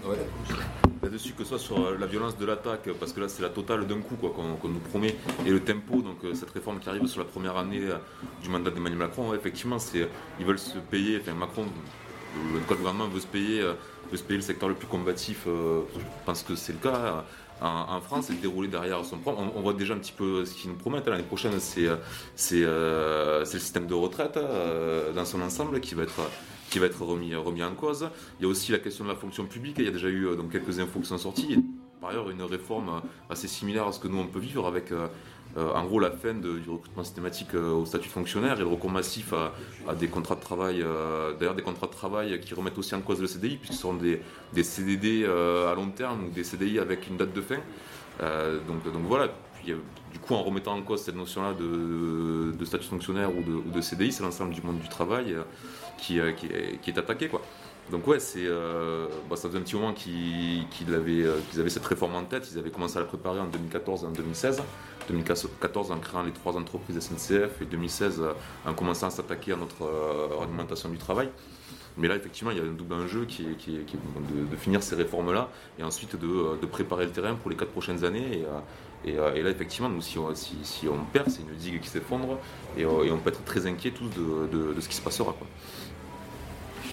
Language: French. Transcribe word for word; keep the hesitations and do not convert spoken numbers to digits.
Ouais. Là-dessus, que ce soit sur la violence de l'attaque, parce que là c'est la totale d'un coup quoi, qu'on, qu'on nous promet, et le tempo, donc euh, cette réforme qui arrive sur la première année euh, du mandat d'Emmanuel Macron, ouais, effectivement, c'est, ils veulent se payer, enfin Macron, le, le gouvernement veut se payer, euh, veut se payer le secteur le plus combatif, euh, je pense que c'est le cas euh, en, en France, et le dérouler derrière son programme. On, on voit déjà un petit peu ce qu'ils nous promettent. L'année prochaine, c'est, c'est, euh, c'est le système de retraite euh, dans son ensemble qui va être qui va être remis, remis en cause. Il y a aussi la question de la fonction publique. Il y a déjà eu donc, quelques infos qui sont sorties. Et, par ailleurs, une réforme assez similaire à ce que nous on peut vivre avec euh, en gros la fin de, du recrutement systématique euh, au statut de fonctionnaire et le recours massif à, à des contrats de travail, euh, d'ailleurs des contrats de travail qui remettent aussi en cause le C D I, puisque ce sont des, des C D D euh, à long terme ou des C D I avec une date de fin. Euh, donc, donc voilà. Puis, du coup, en remettant en cause cette notion-là de, de statut de fonctionnaire ou de, ou de C D I, c'est l'ensemble du monde du travail euh, qui, euh, qui, est, qui est attaqué, quoi. Donc ouais, c'est, euh, bah, ça faisait un petit moment qu'ils, qu'ils, avaient, euh, qu'ils avaient cette réforme en tête. Ils avaient commencé à la préparer en deux mille quatorze et en deux mille seize. deux mille quatorze en créant les trois entreprises S N C F et deux mille seize en commençant à s'attaquer à notre euh, réglementation du travail. Mais là, effectivement, il y a un double enjeu qui est, qui est, qui est de, de finir ces réformes-là et ensuite de, de préparer le terrain pour les quatre prochaines années. Et, et, et là, effectivement, nous, si on, si, si on perd, c'est une digue qui s'effondre et, et on peut être très inquiets tous de, de, de ce qui se passera, quoi.